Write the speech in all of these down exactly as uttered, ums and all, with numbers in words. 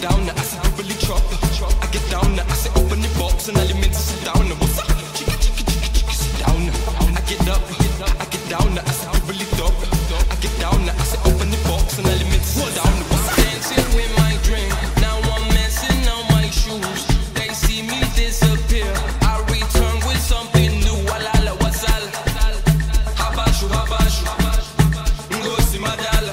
down, I said really chop. I get down, I said open the box and all you meant to sit down. What's up? Chicka chicka chicka chicka sit down. I get up, I get down, I said really dope. I get down, I said open the box and all you meant to sit down. What's up? Dancing with my drink, now I'm messing on my shoes. They see me disappear, I return with something new. Walala wasal, habashu habashu, ngosi madala.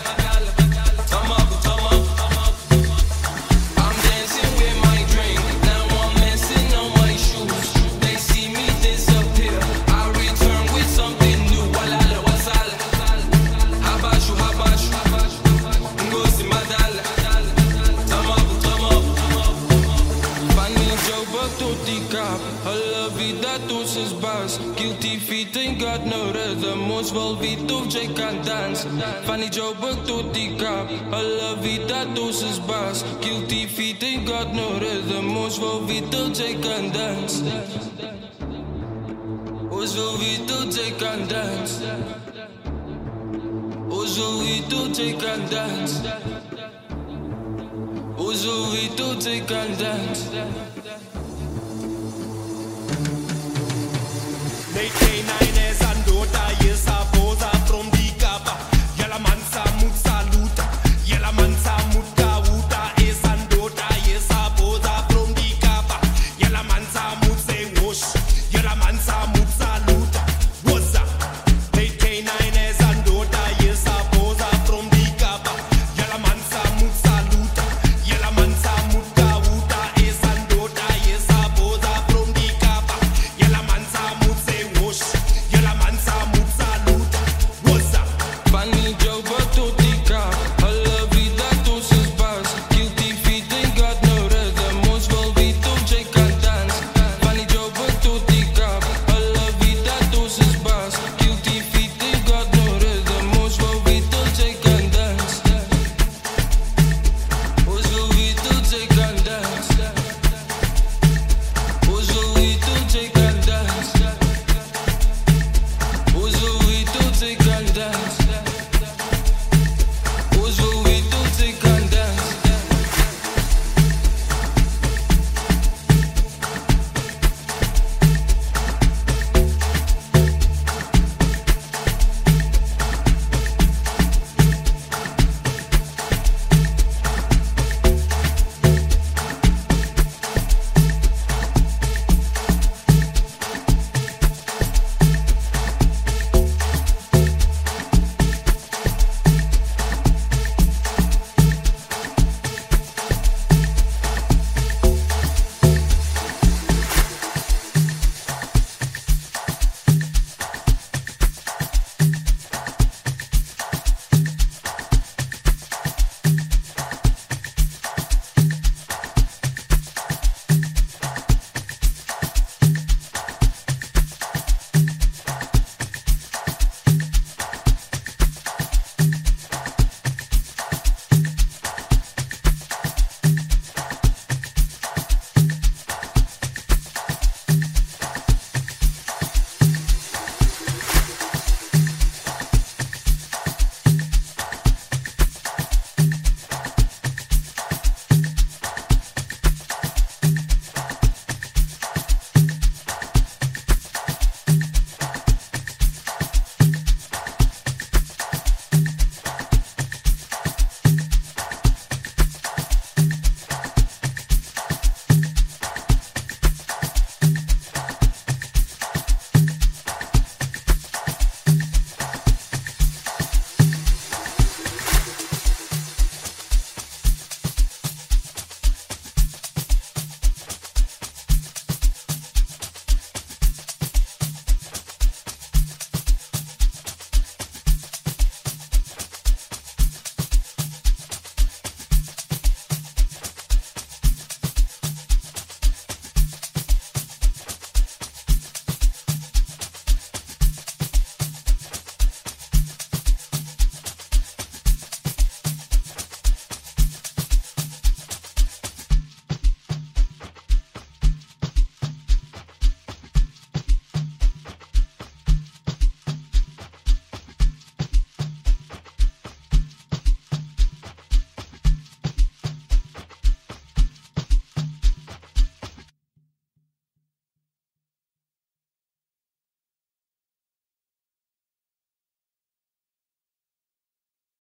Guilty feet ain't got no rhythm. Ons wil weet of jy kan dans. Van die Joburg tot die Kaap. Hulle weet dat ons is baas. Guilty feet ain't got no rhythm. Ons wil weet of jy kan dans. Ons wil weet of jy kan dans. Ons wil weet of jy kan dans. Ons wil weet of jy kan dans.